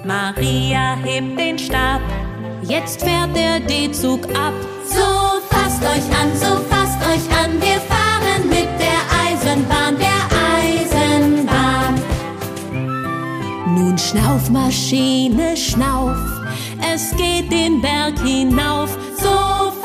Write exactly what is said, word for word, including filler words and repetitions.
Maria hebt den Stab. Jetzt fährt der D-Zug ab. So fasst euch an, so fasst euch an, wir fahren mit der Eisenbahn, der Eisenbahn. Nun schnauf, Maschine, schnauf, es geht den Berg hinauf. So